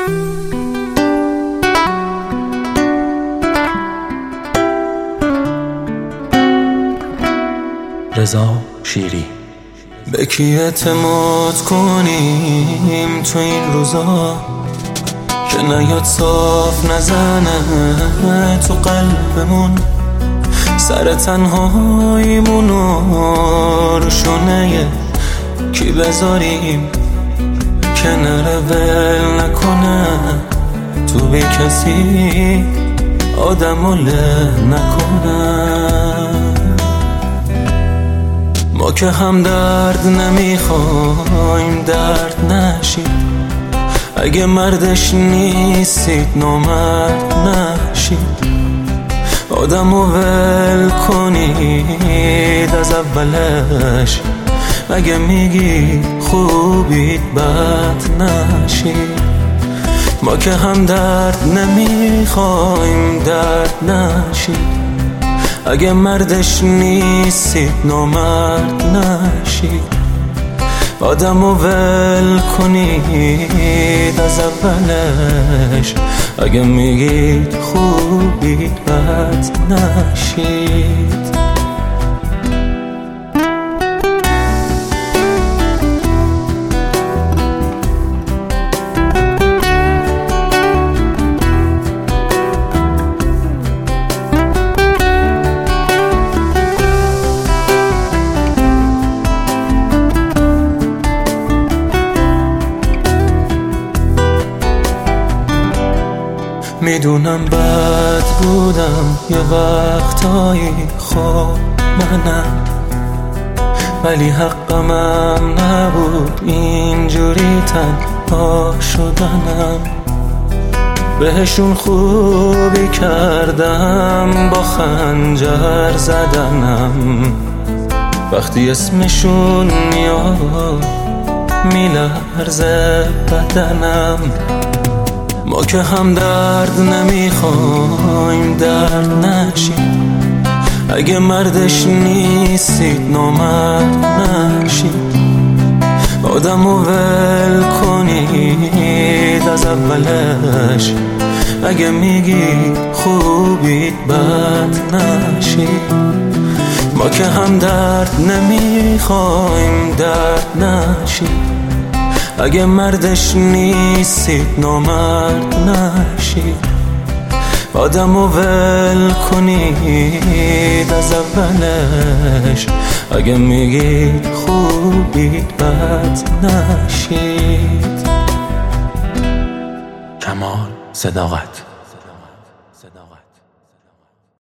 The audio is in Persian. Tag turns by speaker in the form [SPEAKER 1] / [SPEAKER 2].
[SPEAKER 1] رضا شیری.
[SPEAKER 2] به کی اعتماد کنیم تو این روزا که نیاد صاف نزنه تو قلبمون، سر تنهاییمونو رو شونه کی بذاریم که نره ول نکنه تو بی کسی آدمو له نکنه. ما که هم درد نمیخوایم درد نشید، اگه مردش نیستید نامرد نشید، آدمو ول کنید از اولش، اگه میگی خوبید بد نشید. ما که هم درد نمیخوایم درد نشید، اگه مردش نیستید نامرد نشید، آدمو ول کنید از اولش، اگه میگید خوبید بد نشید. میدونم بد بودم یه وقتایی، خب منم، ولی حقمم نبود اینجوری تنها شدنم. بهشون خوبی کردم با خنجر زدنم، وقتی اسمشون میاد میلرزه بدنم. ما که هم درد نمیخوایم درد نشید، اگه مردش نیستید نامرد نشید، آدمو ول کنید از اولش، اگه میگید خوبید بد نشید. ما که هم درد نمیخوایم درد نشید، اگه مردش نیستید نامرد نشید، آدمو ول کنید از اولش، اگه میگید خوبید بد نشید.
[SPEAKER 1] کمال صداقت.